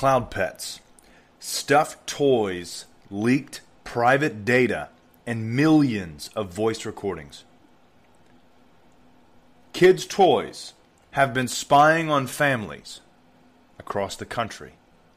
Cloud Pets. Stuffed toys leaked private data and millions of voice recordings. Kids' toys have been spying on families across the country.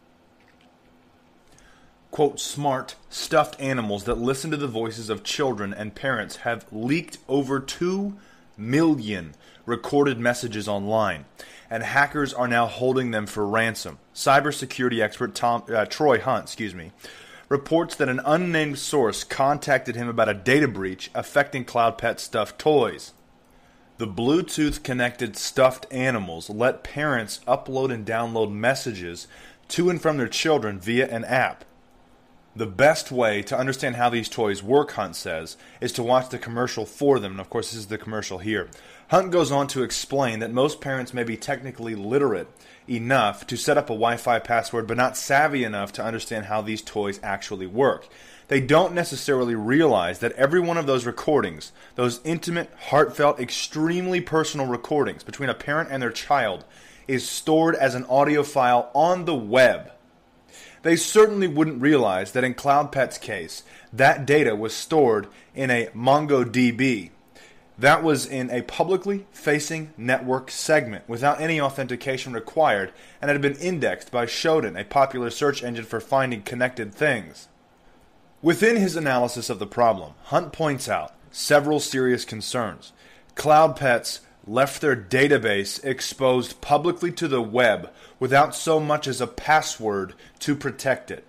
Quote, smart, stuffed animals that listen to the voices of children and parents have leaked over 2 million recorded messages online, and hackers are now holding them for ransom. Cybersecurity expert Troy Hunt, reports that an unnamed source contacted him about a data breach affecting Cloud Pet stuffed toys. The Bluetooth-connected stuffed animals let parents upload and download messages to and from their children via an app. The best way to understand how these toys work, Hunt says, is to watch the commercial for them. And of course, this is the commercial here. Hunt goes on to explain that most parents may be technically literate enough to set up a Wi-Fi password, but not savvy enough to understand how these toys actually work. They don't necessarily realize that every one of those recordings, those intimate, heartfelt, extremely personal recordings between a parent and their child, is stored as an audio file on the web. They certainly wouldn't realize that in Cloud Pet's case, that data was stored in a MongoDB. That was in a publicly facing network segment without any authentication required, and had been indexed by Shodan, a popular search engine for finding connected things. Within his analysis of the problem, Hunt points out several serious concerns. Cloud Pets left their database exposed publicly to the web without so much as a password to protect it.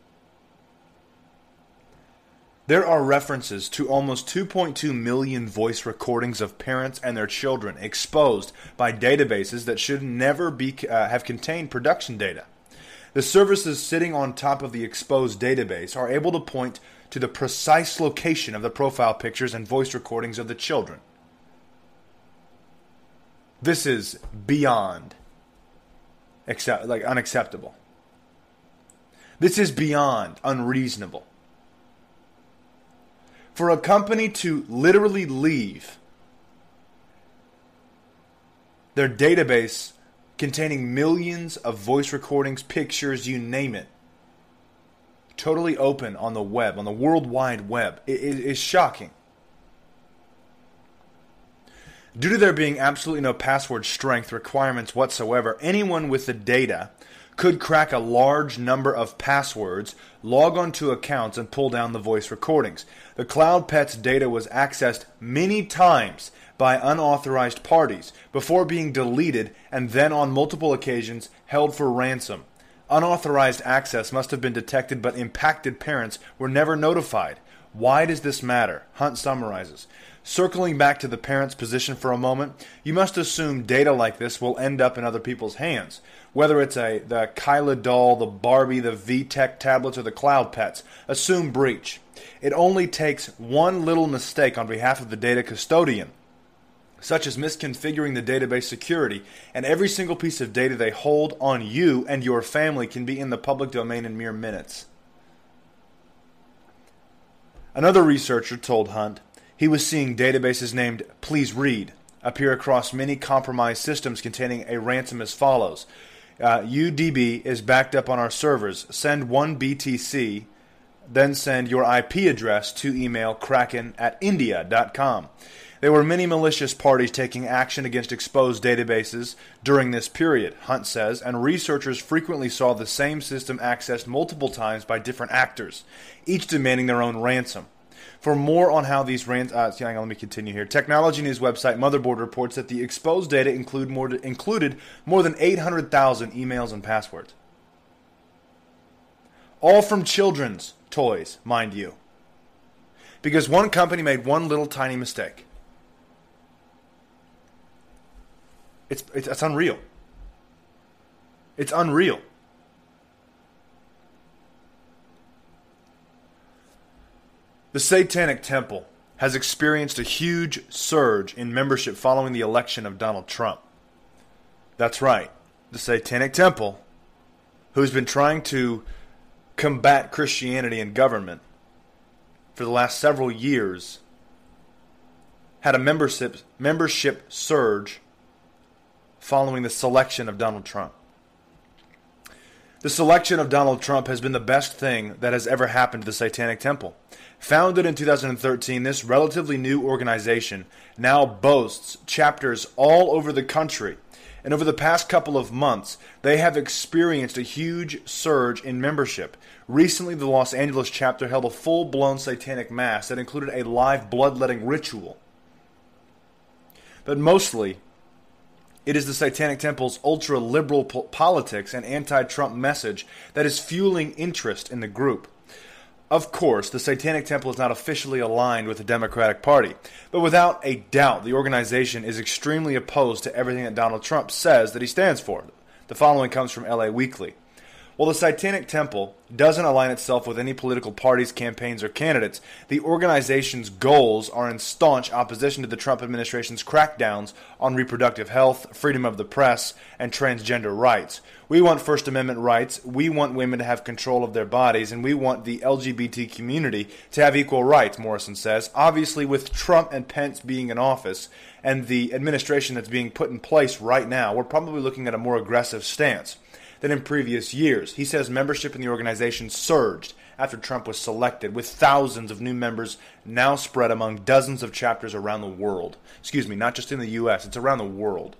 There are references to almost 2.2 million voice recordings of parents and their children exposed by databases that should never have contained production data. The services sitting on top of the exposed database are able to point to the precise location of the profile pictures and voice recordings of the children. This is beyond unacceptable. This is beyond unreasonable. For a company to literally leave their database containing millions of voice recordings, pictures, you name it, totally open on the web, on the World Wide Web, is shocking. Due to there being absolutely no password strength requirements whatsoever, anyone with the data could crack a large number of passwords, log onto accounts, and pull down the voice recordings. The Cloud Pets data was accessed many times by unauthorized parties before being deleted and then on multiple occasions held for ransom. Unauthorized access must have been detected, but impacted parents were never notified. Why does this matter? Hunt summarizes. Circling back to the parent's position for a moment, you must assume data like this will end up in other people's hands. Whether it's the Kyla doll, the Barbie, the VTech tablets, or the Cloud Pets, assume breach. It only takes one little mistake on behalf of the data custodian, such as misconfiguring the database security, and every single piece of data they hold on you and your family can be in the public domain in mere minutes. Another researcher told Hunt he was seeing databases named Please Read appear across many compromised systems containing a ransom as follows. UDB is backed up on our servers. Send 1 BTC, then send your IP address to email kraken@india.com. There were many malicious parties taking action against exposed databases during this period, Hunt says, and researchers frequently saw the same system accessed multiple times by different actors, each demanding their own ransom. For more on how these let me continue here. Technology News website Motherboard reports that the exposed data included more than 800,000 emails and passwords. All from children's toys, mind you. Because one company made one little tiny mistake. It's unreal. It's unreal. The Satanic Temple has experienced a huge surge in membership following the election of Donald Trump. That's right. The Satanic Temple, who's been trying to combat Christianity in government for the last several years, had a membership surge following the selection of Donald Trump. The selection of Donald Trump has been the best thing that has ever happened to the Satanic Temple. Founded in 2013, this relatively new organization now boasts chapters all over the country. And over the past couple of months, they have experienced a huge surge in membership. Recently, the Los Angeles chapter held a full-blown satanic mass that included a live bloodletting ritual. But mostly, it is the Satanic Temple's ultra-liberal politics and anti-Trump message that is fueling interest in the group. Of course, the Satanic Temple is not officially aligned with the Democratic Party, but without a doubt, the organization is extremely opposed to everything that Donald Trump says that he stands for. The following comes from LA Weekly. While the Satanic Temple doesn't align itself with any political parties, campaigns, or candidates, the organization's goals are in staunch opposition to the Trump administration's crackdowns on reproductive health, freedom of the press, and transgender rights. We want First Amendment rights, we want women to have control of their bodies, and we want the LGBT community to have equal rights, Morrison says. Obviously, with Trump and Pence being in office and the administration that's being put in place right now, we're probably looking at a more aggressive stance than in previous years. He says membership in the organization surged after Trump was selected, with thousands of new members now spread among dozens of chapters around the world. Excuse me, not just in the U.S., it's around the world.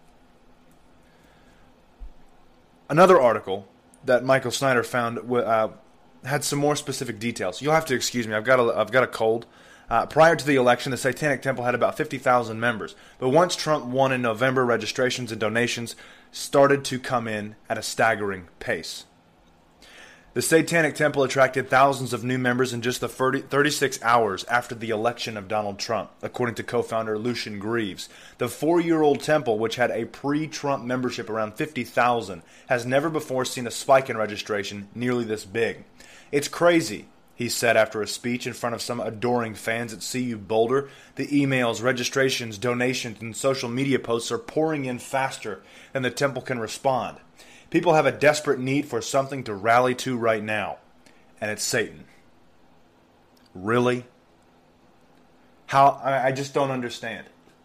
Another article that Michael Snyder found had some more specific details. You'll have to excuse me, I've got a cold. Prior to the election, the Satanic Temple had about 50,000 members. But once Trump won in November, registrations and donations started to come in at a staggering pace. The Satanic Temple attracted thousands of new members in just the 36 hours after the election of Donald Trump, according to co-founder Lucien Greaves. The 4-year-old temple, which had a pre-Trump membership around 50,000, has never before seen a spike in registration nearly this big. It's crazy, he said after a speech in front of some adoring fans at CU Boulder. The emails, registrations, donations, and social media posts are pouring in faster than the temple can respond. People have a desperate need for something to rally to right now, and it's Satan. Really? How? I just don't understand.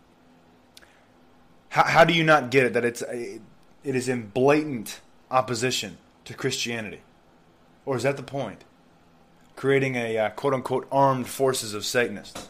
How do you not get it that it is in blatant opposition to Christianity? Or is that the point? Creating a quote-unquote armed forces of Satanists.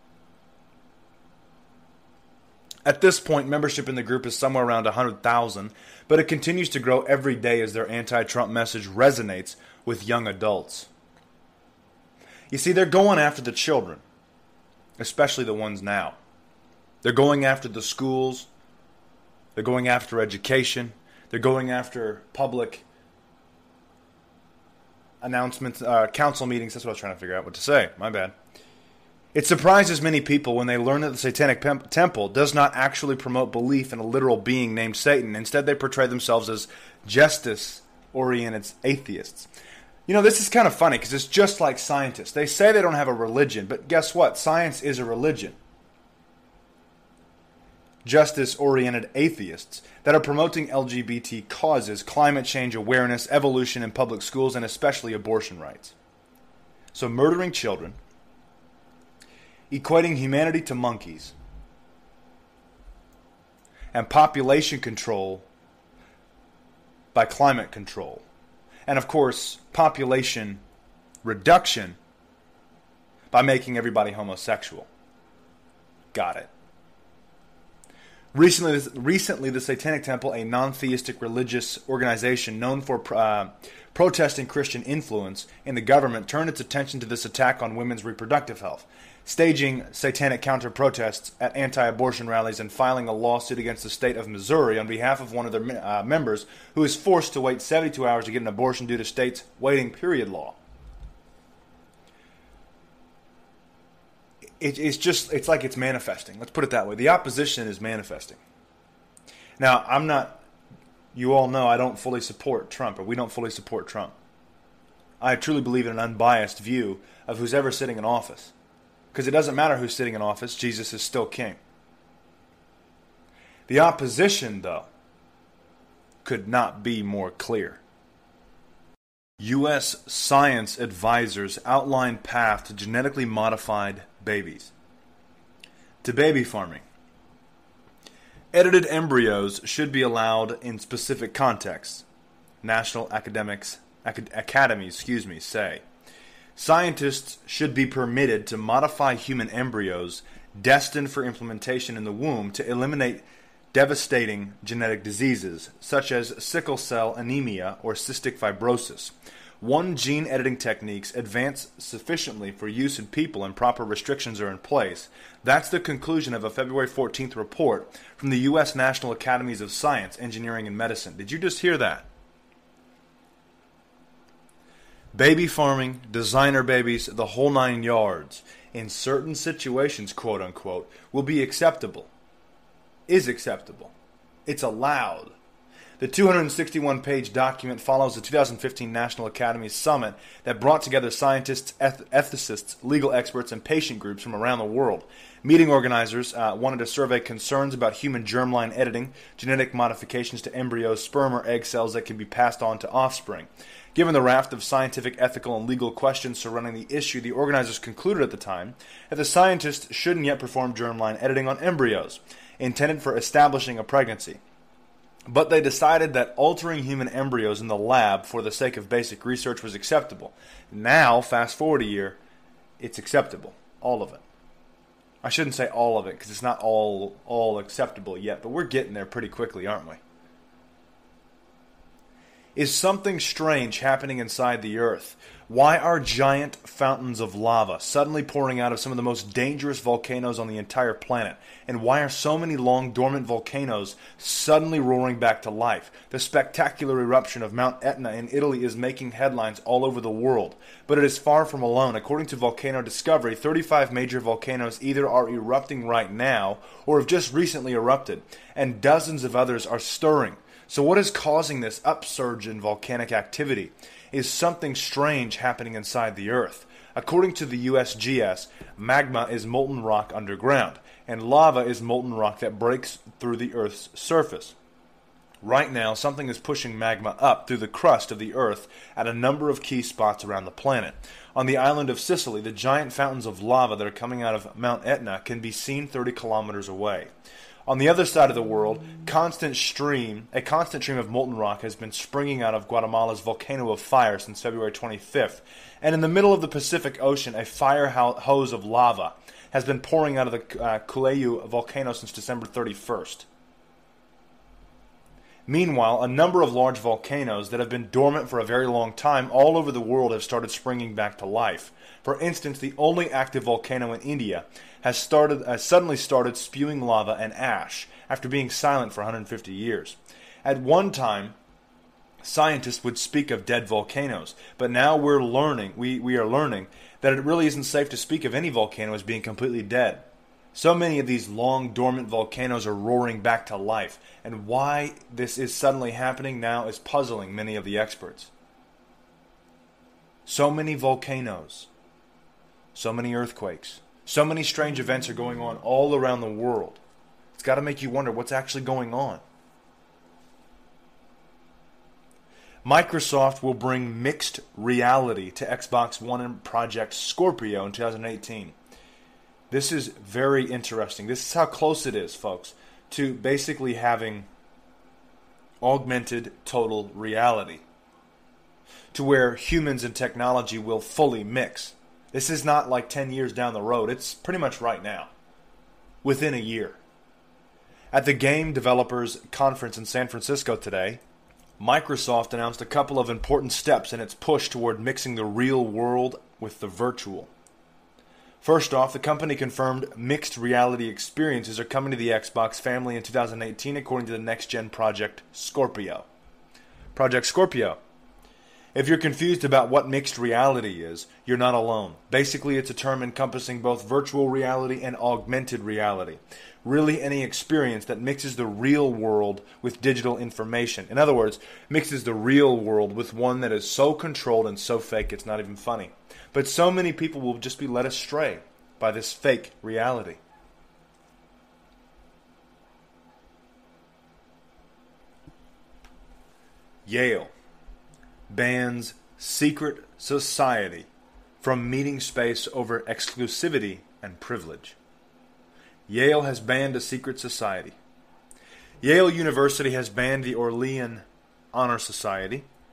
At this point, membership in the group is somewhere around 100,000, but it continues to grow every day as their anti-Trump message resonates with young adults. You see, they're going after the children, especially the ones now. They're going after the schools. They're going after education. They're going after public announcements, council meetings. That's what I was trying to figure out what to say. My bad. It surprises many people when they learn that the Satanic Temple does not actually promote belief in a literal being named Satan. Instead, they portray themselves as justice-oriented atheists. You know, this is kind of funny because it's just like scientists. They say they don't have a religion, but guess what? Science is a religion. Justice-oriented atheists that are promoting LGBT causes, climate change awareness, evolution in public schools, and especially abortion rights. So murdering children, equating humanity to monkeys, and population control by climate control. And of course, population reduction by making everybody homosexual. Got it. Recently, the Satanic Temple, a non-theistic religious organization known for protesting Christian influence in the government, turned its attention to this attack on women's reproductive health, staging satanic counter-protests at anti-abortion rallies and filing a lawsuit against the state of Missouri on behalf of one of their members who is forced to wait 72 hours to get an abortion due to state's waiting period law. It's like it's manifesting. Let's put it that way. The opposition is manifesting. Now, you all know I don't fully support Trump, or we don't fully support Trump. I truly believe in an unbiased view of who's ever sitting in office. Because it doesn't matter who's sitting in office, Jesus is still king. The opposition, though, could not be more clear. U.S. science advisors outline path to genetically modified babies. To baby farming. Edited embryos should be allowed in specific contexts. National Academies, say. Scientists should be permitted to modify human embryos destined for implementation in the womb to eliminate devastating genetic diseases such as sickle cell anemia or cystic fibrosis. One, gene editing techniques advance sufficiently for use in people and proper restrictions are in place. That's the conclusion of a February 14th report from the U.S. National Academies of Science, Engineering, and Medicine. Did you just hear that? Baby farming, designer babies, the whole 9 yards, in certain situations, quote unquote, will be acceptable. Is acceptable. It's allowed. The 261-page document follows the 2015 National Academy Summit that brought together scientists, ethicists, legal experts, and patient groups from around the world. Meeting organizers wanted to survey concerns about human germline editing, genetic modifications to embryos, sperm or egg cells that can be passed on to offspring. Given the raft of scientific, ethical, and legal questions surrounding the issue, the organizers concluded at the time that the scientists shouldn't yet perform germline editing on embryos intended for establishing a pregnancy. But they decided that altering human embryos in the lab for the sake of basic research was acceptable. Now, fast forward a year, it's acceptable. All of it. I shouldn't say all of it because it's not all acceptable yet, but we're getting there pretty quickly, aren't we? Is something strange happening inside the Earth? Why are giant fountains of lava suddenly pouring out of some of the most dangerous volcanoes on the entire planet? And why are so many long dormant volcanoes suddenly roaring back to life? The spectacular eruption of Mount Etna in Italy is making headlines all over the world. But it is far from alone. According to Volcano Discovery, 35 major volcanoes either are erupting right now or have just recently erupted, and dozens of others are stirring. So what is causing this upsurge in volcanic activity? Is something strange happening inside the Earth? According to the USGS, magma is molten rock underground, and lava is molten rock that breaks through the Earth's surface. Right now, something is pushing magma up through the crust of the Earth at a number of key spots around the planet. On the island of Sicily, the giant fountains of lava that are coming out of Mount Etna can be seen 30 kilometers away. On the other side of the world, a constant stream of molten rock has been springing out of Guatemala's volcano of fire since February 25th. And in the middle of the Pacific Ocean, a fire hose of lava has been pouring out of the Culeyu volcano since December 31st. Meanwhile, a number of large volcanoes that have been dormant for a very long time all over the world have started springing back to life. For instance, the only active volcano in India has suddenly started spewing lava and ash after being silent for 150 years. At one time, scientists would speak of dead volcanoes, but now we are learning that it really isn't safe to speak of any volcano as being completely dead. So many of these long dormant volcanoes are roaring back to life, and why this is suddenly happening now is puzzling many of the experts. So many volcanoes, so many earthquakes, so many strange events are going on all around the world. It's got to make you wonder what's actually going on. Microsoft will bring mixed reality to Xbox One and Project Scorpio in 2018. This is very interesting. This is how close it is, folks, to basically having augmented total reality, to where humans and technology will fully mix. This is not like 10 years down the road. It's pretty much right now, within a year. At the Game Developers Conference in San Francisco today, Microsoft announced a couple of important steps in its push toward mixing the real world with the virtual. First off, the company confirmed mixed reality experiences are coming to the Xbox family in 2018 according to the next-gen Project Scorpio. Project Scorpio. If you're confused about what mixed reality is, you're not alone. Basically, it's a term encompassing both virtual reality and augmented reality. Really any experience that mixes the real world with digital information. In other words, mixes the real world with one that is so controlled and so fake it's not even funny. But so many people will just be led astray by this fake reality. Yale bans secret society from meeting space over exclusivity and privilege. Yale has banned a secret society. Yale University has banned the Orlean Honor Society,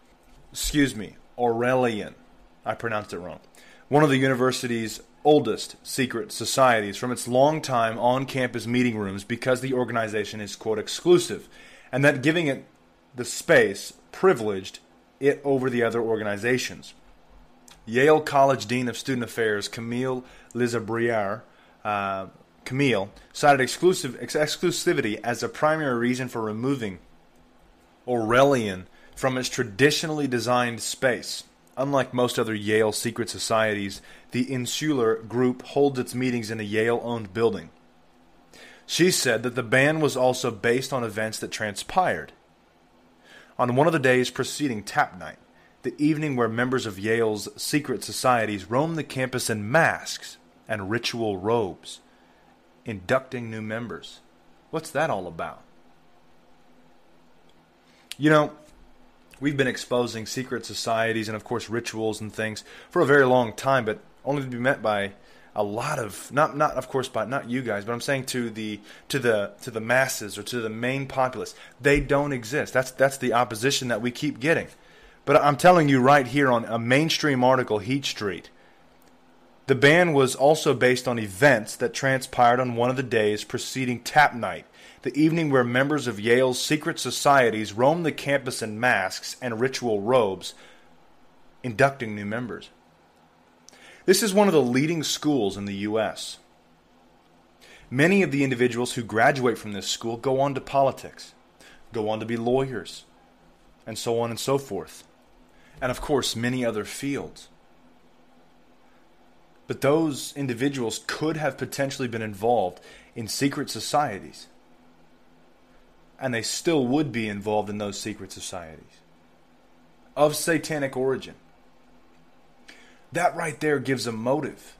Aurelian. I pronounced it wrong. One of the university's oldest secret societies from its long time on-campus meeting rooms because the organization is, quote, exclusive, and that giving it the space privileged it over the other organizations. Yale College Dean of Student Affairs, Camille Lizabriere, Camille, cited exclusivity as a primary reason for removing Aurelian from its traditionally designed space. Unlike most other Yale secret societies, the Insular Group holds its meetings in a Yale-owned building. She said that the ban was also based on events that transpired. On one of the days preceding Tap Night, the evening where members of Yale's secret societies roamed the campus in masks and ritual robes, inducting new members. What's that all about? You know, we've been exposing secret societies and, of course, rituals and things for a very long time, but only to be met by a lot of not you guys, but I'm saying to the masses or to the main populace. They don't exist. That's the opposition that we keep getting. But I'm telling you right here on a mainstream article, Heat Street, the ban was also based on events that transpired on one of the days preceding Tap Night, the evening where members of Yale's secret societies roamed the campus in masks and ritual robes, inducting new members. This is one of the leading schools in the U.S. Many of the individuals who graduate from this school go on to politics, go on to be lawyers, and so on and so forth. And of course, many other fields. But those individuals could have potentially been involved in secret societies. And they still would be involved in those secret societies of satanic origin. That right there gives a motive.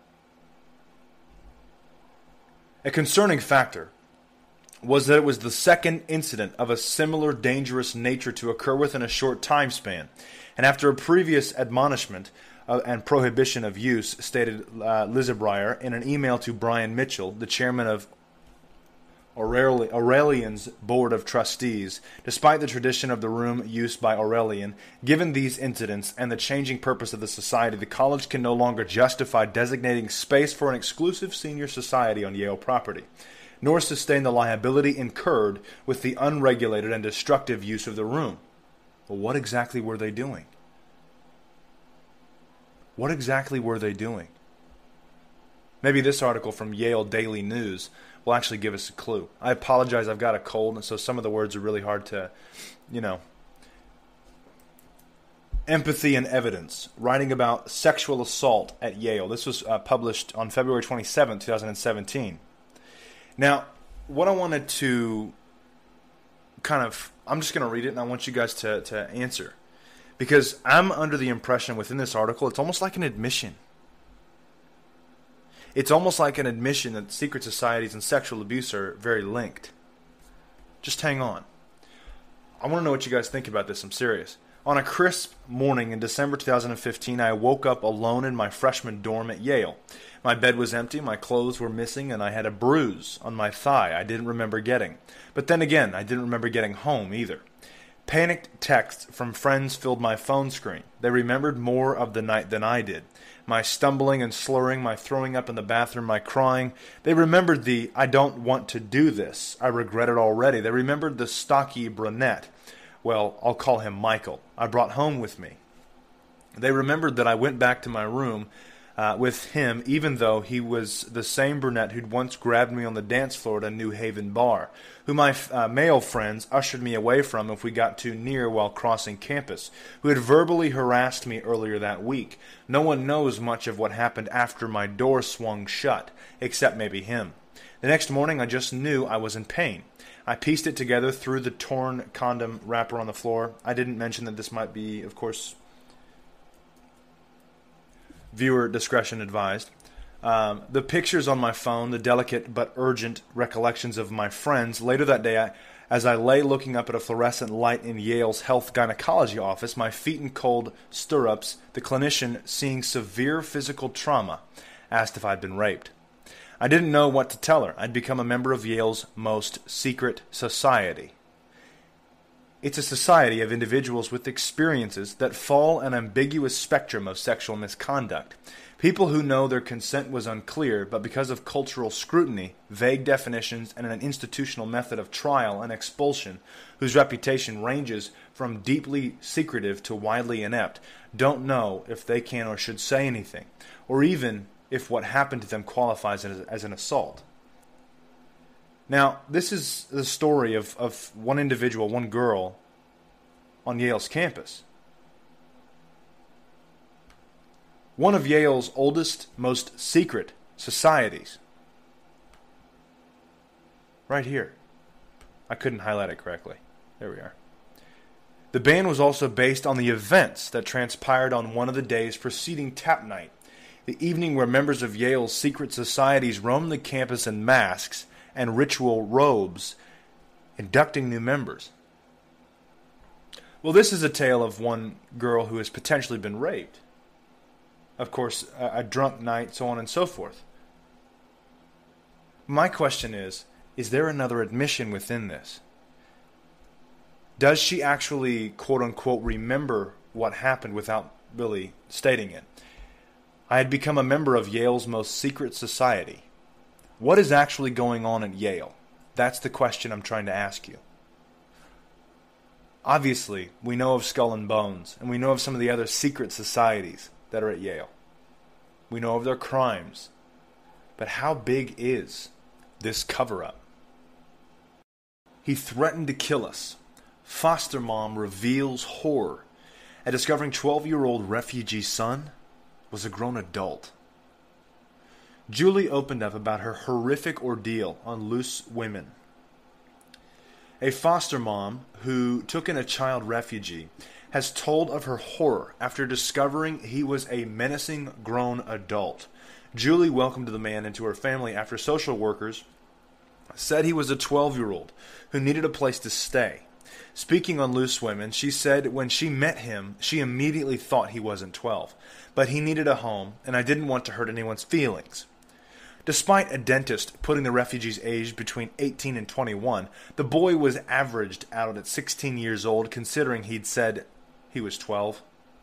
A concerning factor was that it was the second incident of a similar dangerous nature to occur within a short time span. And after a previous admonishment and prohibition of use, stated Lizabriere in an email to Brian Mitchell, the chairman of Aurelian's Board of Trustees, despite the tradition of the room used by Aurelian, given these incidents and the changing purpose of the society, the college can no longer justify designating space for an exclusive senior society on Yale property, nor sustain the liability incurred with the unregulated and destructive use of the room. Well, what exactly were they doing? What exactly were they doing? Maybe this article from Yale Daily News will actually give us a clue. I apologize, I've got a cold, and so some of the words are really hard to, Empathy and Evidence, writing about sexual assault at Yale. This was published on February 27, 2017. Now, what I wanted to I'm just going to read it, and I want you guys to answer. Because I'm under the impression within this article, it's almost like an admission. It's almost like an admission that secret societies and sexual abuse are very linked. Just hang on. I want to know what you guys think about this. I'm serious. On a crisp morning in December 2015, I woke up alone in my freshman dorm at Yale. My bed was empty, my clothes were missing, and I had a bruise on my thigh I didn't remember getting. But then again, I didn't remember getting home either. Panicked texts from friends filled my phone screen. They remembered more of the night than I did. My stumbling and slurring, my throwing up in the bathroom, my crying. They remembered the, I don't want to do this. I regret it already. They remembered the stocky brunette. Well, I'll call him Michael. I brought home with me. They remembered that I went back to my room with him, even though he was the same brunette who'd once grabbed me on the dance floor at a New Haven bar, who my male friends ushered me away from if we got too near while crossing campus, who had verbally harassed me earlier that week. No one knows much of what happened after my door swung shut, except maybe him. The next morning I just knew I was in pain. I pieced it together through the torn condom wrapper on the floor. I didn't mention that this might be, of course, viewer discretion advised. The pictures on my phone, the delicate but urgent recollections of my friends. Later that day, as I lay looking up at a fluorescent light in Yale's health gynecology office, my feet in cold stirrups, the clinician, seeing severe physical trauma, asked if I'd been raped. I didn't know what to tell her. I'd become a member of Yale's most secret society. It's a society of individuals with experiences that fall an ambiguous spectrum of sexual misconduct. People who know their consent was unclear, but because of cultural scrutiny, vague definitions, and an institutional method of trial and expulsion, whose reputation ranges from deeply secretive to widely inept, don't know if they can or should say anything, or even if what happened to them qualifies as an assault. Now, this is the story of one individual, one girl, on Yale's campus. One of Yale's oldest, most secret societies. Right here. I couldn't highlight it correctly. There we are. The ban was also based on the events that transpired on one of the days preceding Tap Night, the evening where members of Yale's secret societies roamed the campus in masks and ritual robes, inducting new members. Well, this is a tale of one girl who has potentially been raped. Of course, a drunk night, so on and so forth. My question is there another admission within this? Does she actually, quote-unquote, remember what happened without really stating it? I had become a member of Yale's most secret society. What is actually going on at Yale? That's the question I'm trying to ask you. Obviously, we know of Skull and Bones, and we know of some of the other secret societies that are at Yale. We know of their crimes. But how big is this cover-up? He threatened to kill us. Foster mom reveals horror at discovering 12-year-old refugee son was a grown adult. Julie opened up about her horrific ordeal on Loose Women. A foster mom who took in a child refugee has told of her horror after discovering he was a menacing grown adult. Julie welcomed the man into her family after social workers said he was a 12-year-old who needed a place to stay. Speaking on Loose Women, she said when she met him, she immediately thought he wasn't 12, but he needed a home, and I didn't want to hurt anyone's feelings. Despite a dentist putting the refugee's age between 18 and 21, the boy was averaged out at 16 years old, considering he'd said he was 12.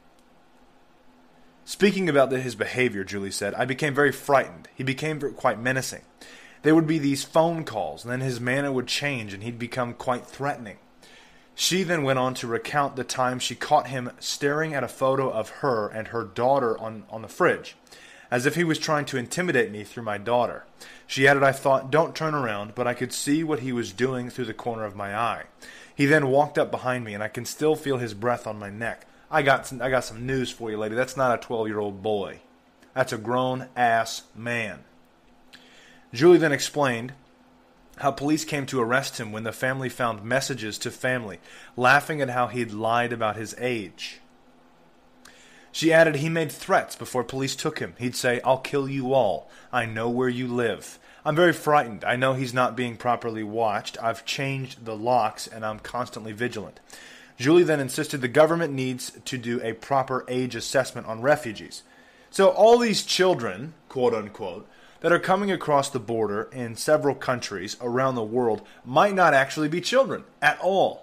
Speaking about his behavior, Julie said, I became very frightened. He became quite menacing. There would be these phone calls, and then his manner would change, and he'd become quite threatening. She then went on to recount the time she caught him staring at a photo of her and her daughter on the fridge, as if he was trying to intimidate me through my daughter. She added, I thought, don't turn around, but I could see what he was doing through the corner of my eye. He then walked up behind me, and I can still feel his breath on my neck. I got some news for you, lady. That's not a 12-year-old boy. That's a grown-ass man. Julie then explained how police came to arrest him when the family found messages to family, laughing at how he'd lied about his age. She added he made threats before police took him. He'd say, I'll kill you all. I know where you live. I'm very frightened. I know he's not being properly watched. I've changed the locks and I'm constantly vigilant. Julie then insisted the government needs to do a proper age assessment on refugees. So all these children, quote unquote, that are coming across the border in several countries around the world might not actually be children at all.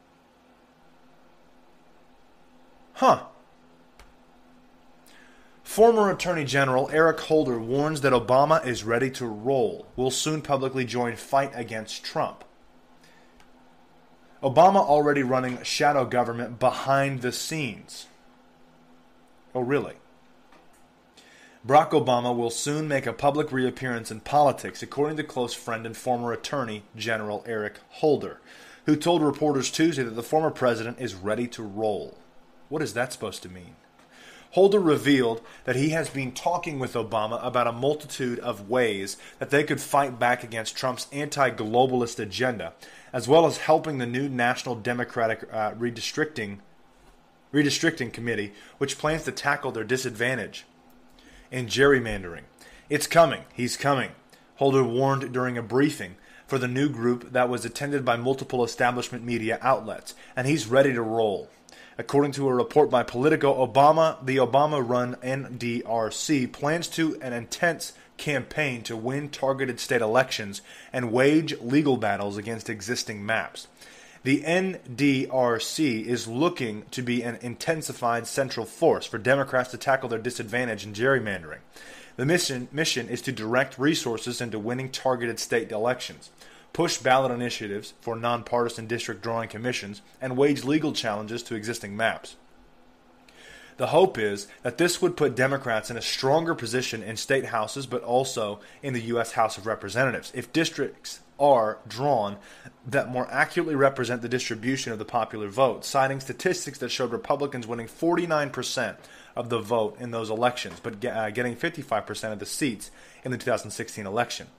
Huh. Former Attorney General Eric Holder warns that Obama is ready to roll, will soon publicly join fight against Trump. Obama already running shadow government behind the scenes. Oh, really? Barack Obama will soon make a public reappearance in politics, according to close friend and former Attorney General Eric Holder, who told reporters Tuesday that the former president is ready to roll. What is that supposed to mean? Holder revealed that he has been talking with Obama about a multitude of ways that they could fight back against Trump's anti-globalist agenda, as well as helping the new National Democratic Redistricting Committee, which plans to tackle their disadvantage in gerrymandering. It's coming. He's coming, Holder warned during a briefing for the new group that was attended by multiple establishment media outlets, and he's ready to roll. According to a report by Politico, the Obama-run NDRC plans to an intense campaign to win targeted state elections and wage legal battles against existing maps. The NDRC is looking to be an intensified central force for Democrats to tackle their disadvantage in gerrymandering. The mission is to direct resources into winning targeted state elections, push ballot initiatives for nonpartisan district drawing commissions, and wage legal challenges to existing maps. The hope is that this would put Democrats in a stronger position in state houses, but also in the U.S. House of Representatives, if districts are drawn that more accurately represent the distribution of the popular vote, citing statistics that showed Republicans winning 49% of the vote in those elections, but getting 55% of the seats in the 2016 election.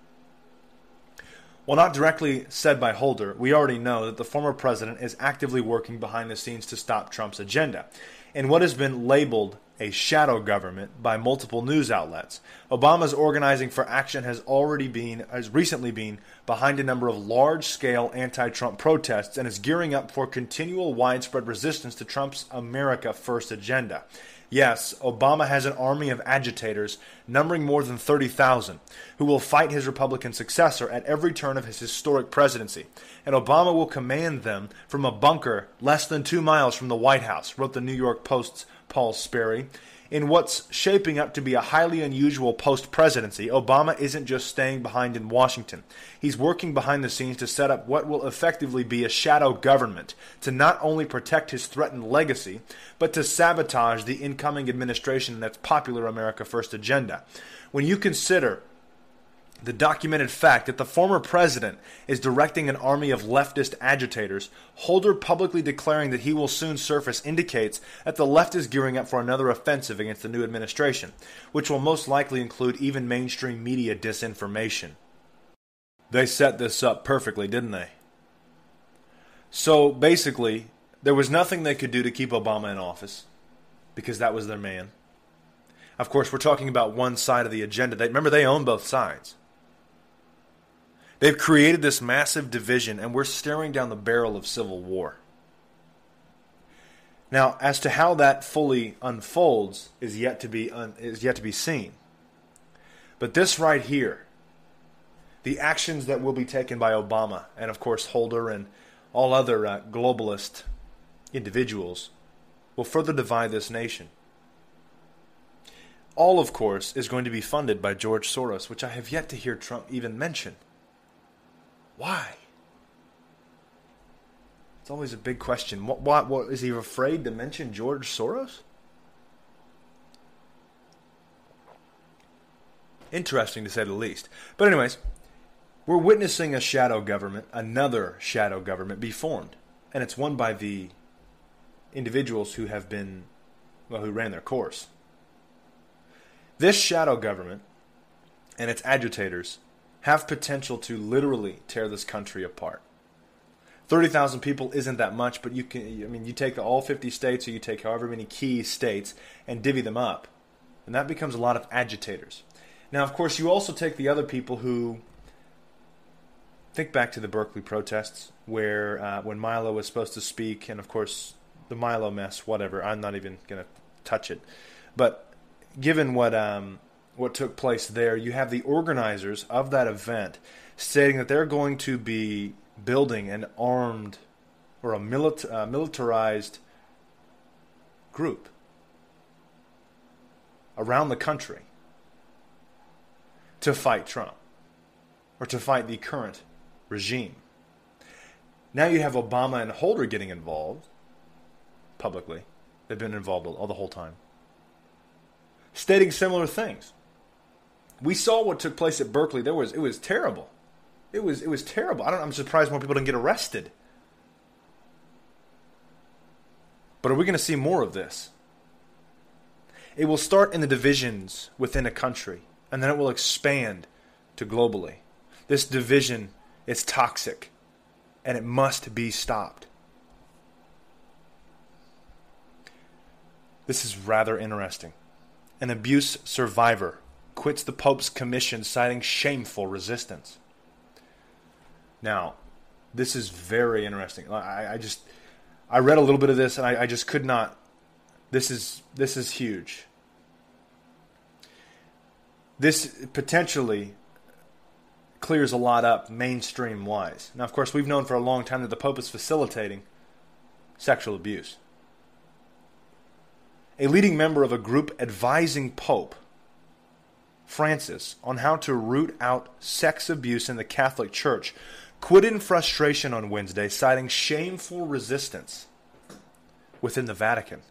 While not directly said by Holder, we already know that the former president is actively working behind the scenes to stop Trump's agenda. In what has been labeled a shadow government by multiple news outlets, Obama's Organizing for Action has recently been behind a number of large-scale anti-Trump protests and is gearing up for continual widespread resistance to Trump's America First agenda. Yes, Obama has an army of agitators numbering more than 30,000 who will fight his Republican successor at every turn of his historic presidency, and Obama will command them from a bunker less than 2 miles from the White House, wrote the New York Post's Paul Sperry. In what's shaping up to be a highly unusual post-presidency, Obama isn't just staying behind in Washington. He's working behind the scenes to set up what will effectively be a shadow government to not only protect his threatened legacy, but to sabotage the incoming administration and its popular America First agenda. When you consider the documented fact that the former president is directing an army of leftist agitators, Holder publicly declaring that he will soon surface indicates that the left is gearing up for another offensive against the new administration, which will most likely include even mainstream media disinformation. They set this up perfectly, didn't they? So basically, there was nothing they could do to keep Obama in office, because that was their man. Of course, we're talking about one side of the agenda. Remember, they own both sides. They've created this massive division, and we're staring down the barrel of civil war. Now, as to how that fully unfolds is yet to be seen. But this right here, the actions that will be taken by Obama, and of course Holder and all other globalist individuals, will further divide this nation. All, of course, is going to be funded by George Soros, which I have yet to hear Trump even mention. Why? It's always a big question. What is he afraid to mention George Soros? Interesting to say the least. But anyways, we're witnessing a shadow government, another shadow government be formed. And it's won by the individuals who who ran their course. This shadow government and its agitators have potential to literally tear this country apart. 30,000 people isn't that much, but you take all 50 states, or you take however many key states and divvy them up, and that becomes a lot of agitators. Now, of course, you also take the other people who think back to the Berkeley protests, where when Milo was supposed to speak, and of course the Milo mess, whatever. I'm not even going to touch it, but given what took place there, you have the organizers of that event stating that they're going to be building an armed or a militarized group around the country to fight Trump or to fight the current regime. Now you have Obama and Holder getting involved publicly. They've been involved all the whole time, stating similar things. We saw what took place at Berkeley. It was terrible. It was terrible. I'm surprised more people didn't get arrested. But are we going to see more of this? It will start in the divisions within a country, and then it will expand to globally. This division is toxic, and it must be stopped. This is rather interesting. An abuse survivor quits the Pope's commission, citing shameful resistance. Now, this is very interesting. I read a little bit of this, and I just could not. This is huge. This potentially clears a lot up mainstream-wise. Now, of course, we've known for a long time that the Pope is facilitating sexual abuse. A leading member of a group advising Pope Francis on how to root out sex abuse in the Catholic Church quit in frustration on Wednesday, citing shameful resistance within the Vatican.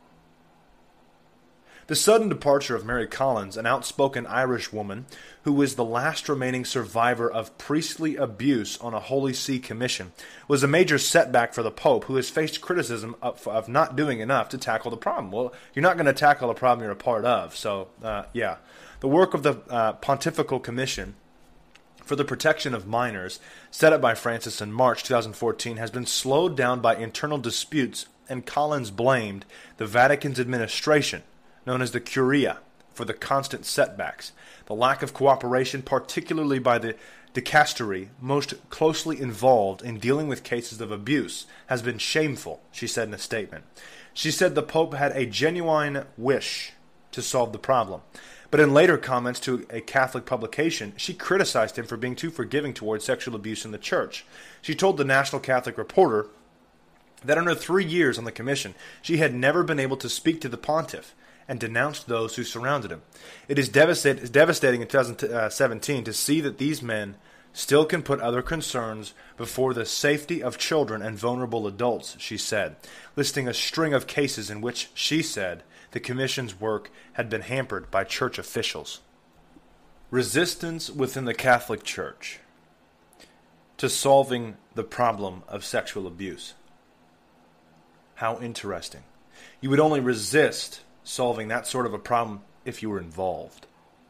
The sudden departure of Mary Collins, an outspoken Irish woman who is the last remaining survivor of priestly abuse on a Holy See commission, was a major setback for the Pope, who has faced criticism of not doing enough to tackle the problem. Well, you're not going to tackle a problem you're a part of, so yeah. The work of the Pontifical Commission for the Protection of Minors, set up by Francis in March 2014, has been slowed down by internal disputes, and Collins blamed the Vatican's administration, known as the Curia, for the constant setbacks. The lack of cooperation, particularly by the dicastery most closely involved in dealing with cases of abuse, has been shameful, she said in a statement. She said the Pope had a genuine wish to solve the problem. But in later comments to a Catholic publication, she criticized him for being too forgiving towards sexual abuse in the Church. She told the National Catholic Reporter that in her 3 years on the commission, she had never been able to speak to the pontiff, and denounced those who surrounded him. It is devastating in 2017 to see that these men still can put other concerns before the safety of children and vulnerable adults, she said, listing a string of cases in which, she said, the Commission's work had been hampered by church officials. Resistance within the Catholic Church to solving the problem of sexual abuse. How interesting. You would only resist solving that sort of a problem if you were involved.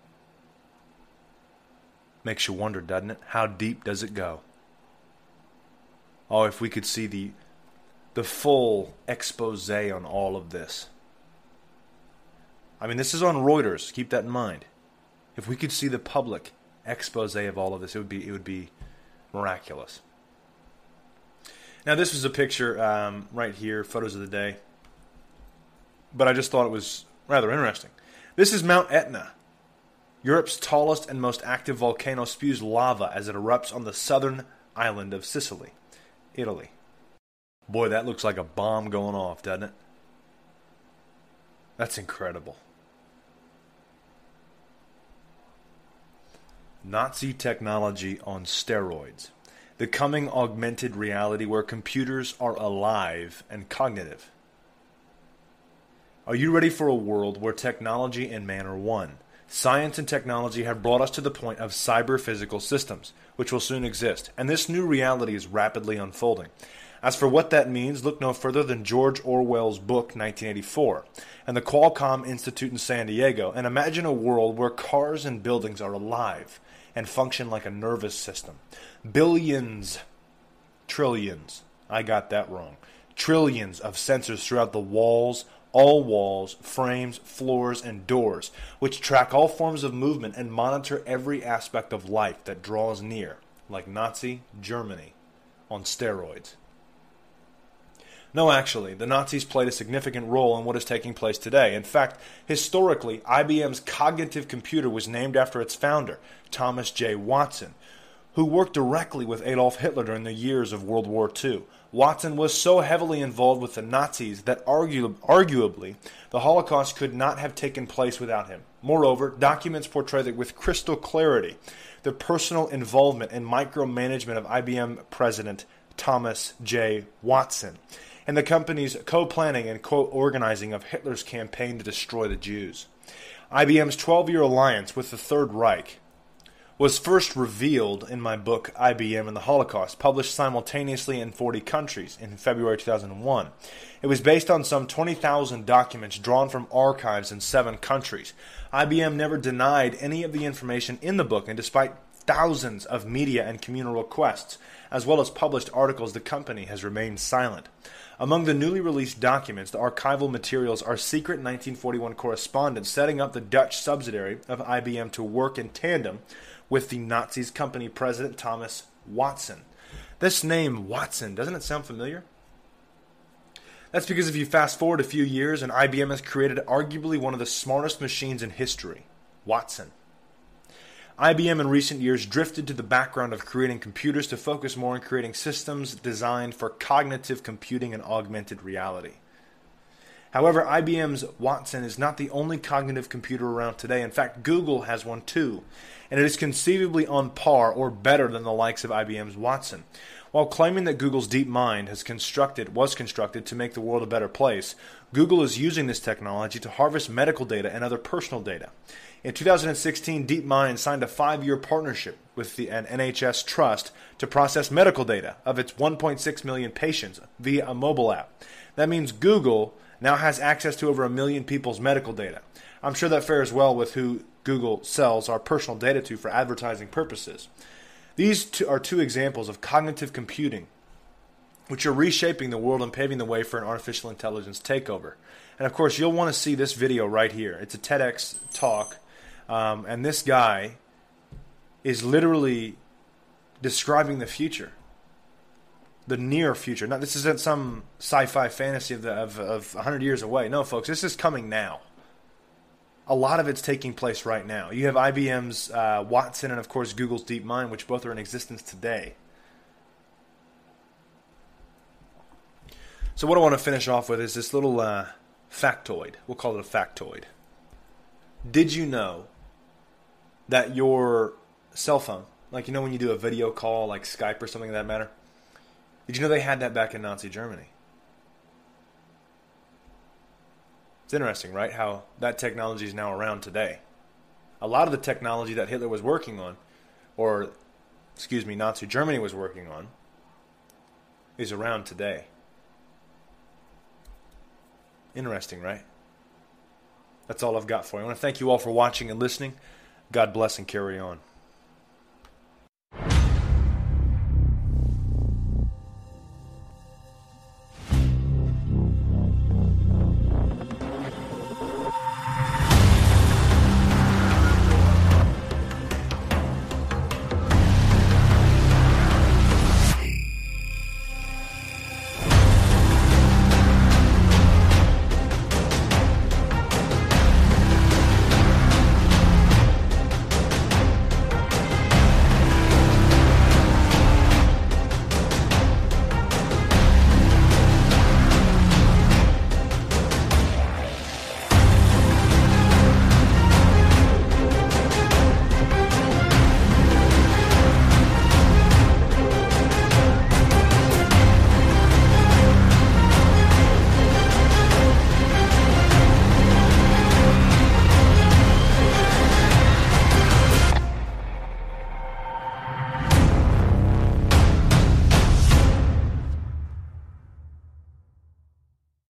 Makes you wonder, doesn't it? How deep does it go? Oh, if we could see the full expose on all of this. I mean, this is on Reuters. Keep that in mind. If we could see the public expose of all of this, it would be miraculous. Now, this was a picture right here, photos of the day. But I just thought it was rather interesting. This is Mount Etna. Europe's tallest and most active volcano spews lava as it erupts on the southern island of Sicily, Italy. Boy, that looks like a bomb going off, doesn't it? That's incredible. Nazi technology on steroids. The coming augmented reality where computers are alive and cognitive. Are you ready for a world where technology and man are one? Science and technology have brought us to the point of cyber-physical systems, which will soon exist, and this new reality is rapidly unfolding. As for what that means, look no further than George Orwell's book, 1984, and the Qualcomm Institute in San Diego, and imagine a world where cars and buildings are alive and function like a nervous system. Billions, trillions, I got that wrong, trillions of sensors throughout the walls, all walls, frames, floors, and doors, which track all forms of movement and monitor every aspect of life that draws near, like Nazi Germany on steroids. No, actually, the Nazis played a significant role in what is taking place today. In fact, historically, IBM's cognitive computer was named after its founder, Thomas J. Watson, who worked directly with Adolf Hitler during the years of World War II. Watson was so heavily involved with the Nazis that arguably the Holocaust could not have taken place without him. Moreover, documents portray that with crystal clarity the personal involvement and micromanagement of IBM President Thomas J. Watson and the company's co-planning and co-organizing of Hitler's campaign to destroy the Jews. IBM's 12-year alliance with the Third Reich was first revealed in my book, IBM and the Holocaust, published simultaneously in 40 countries in February 2001. It was based on some 20,000 documents drawn from archives in 7 countries. IBM never denied any of the information in the book, and despite thousands of media and communal requests, as well as published articles, the company has remained silent. Among the newly released documents, the archival materials are secret 1941 correspondence setting up the Dutch subsidiary of IBM to work in tandem with the Nazis' company president Thomas Watson. This name, Watson, doesn't it sound familiar? That's because if you fast forward a few years and IBM has created arguably one of the smartest machines in history, Watson. IBM in recent years drifted to the background of creating computers to focus more on creating systems designed for cognitive computing and augmented reality. However, IBM's Watson is not the only cognitive computer around today. In fact, Google has one too, and it is conceivably on par or better than the likes of IBM's Watson. While claiming that Google's DeepMind was constructed to make the world a better place, Google is using this technology to harvest medical data and other personal data. In 2016, DeepMind signed a 5-year partnership with an NHS trust to process medical data of its 1.6 million patients via a mobile app. That means Google now has access to over 1 million people's medical data. I'm sure that fares well with who Google sells our personal data to for advertising purposes. These are two examples of cognitive computing, which are reshaping the world and paving the way for an artificial intelligence takeover. And of course, you'll want to see this video right here. It's a TEDx talk, and this guy is literally describing the future. The near future. Now, this isn't some sci-fi fantasy of 100 years away. No, folks, this is coming now. A lot of it's taking place right now. You have IBM's Watson and, of course, Google's DeepMind, which both are in existence today. So what I want to finish off with is this little factoid. We'll call it a factoid. Did you know that your cell phone, like when you do a video call like Skype or something of that matter, did you know they had that back in Nazi Germany? It's interesting, right? How that technology is now around today. A lot of the technology that Hitler was working on, Nazi Germany was working on, is around today. Interesting, right? That's all I've got for you. I want to thank you all for watching and listening. God bless and carry on.